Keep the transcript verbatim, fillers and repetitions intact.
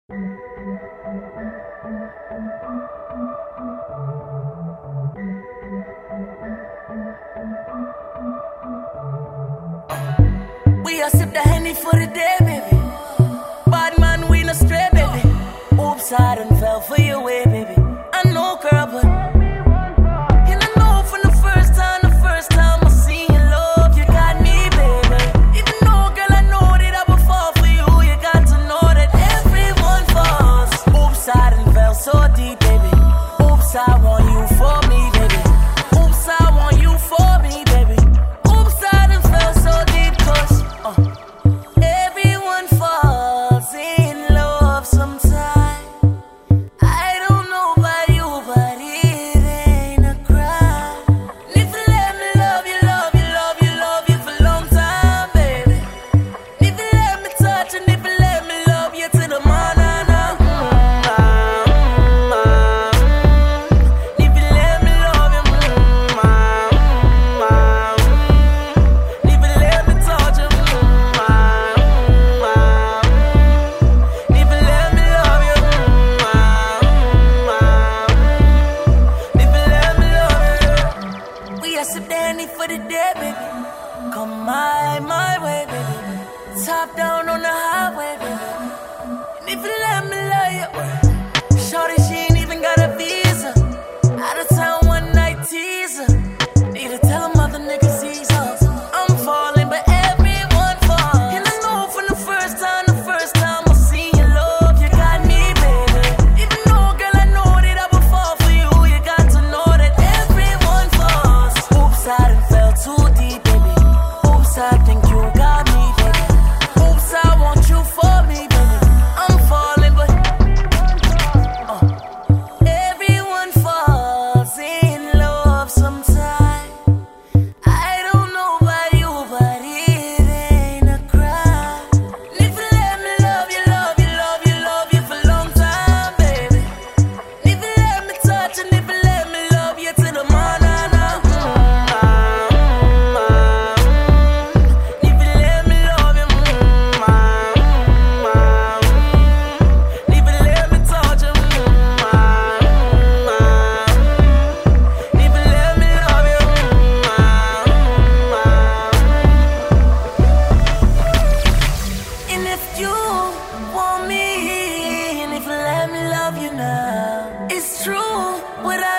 We a sip the Henny for the day, baby. Bad man, we no stray, baby. Oops, I done fell for your way, baby. I know, girl, but and I know from the first time, the first time I seen your love, you got me, baby. Even though, girl, I know that I would fall for you, you got to know that everyone falls. Oops, I done fell so deep, baby. Oops, I want you for me, baby. Oops, I want you for me, baby. Oops, I done fell so deep, cause uh, everyone falls in love sometime. I don't know about you, but it ain't a crime. If you let me love you, love you, love you, love you for a long time, baby. If you let me touch and if you let me love you to the morning, if you let me love you, if you let me touch you, if you let me love you, if you let me love you. We are sip the Henny for the day, baby. Come my, my way, baby. Top down on the highway, baby. And if you let me love you, shorty, she ain't even got a visa. Out of town one night teaser. Need to tell them other niggas he's up. I'm falling, but everyone falls. And I know from the first time, the first time I seen your love, you got me, baby. Even though, girl, I know that I would fall for you, you got to know that everyone falls. Oops, I done fell too deep, baby. Oops, I think you got me, baby. Oops, I want you for me, baby. I'm falling, but uh, everyone falls in love sometime. I don't know about you, but it ain't a crime. If you let me love you, love you, love you, love you for a long time, baby. If you let me touch and if you let me love you to the morning, if you let me love you, if you let me touch you, if you let me love you. And if you want me, and if you let me love you now, it's true what I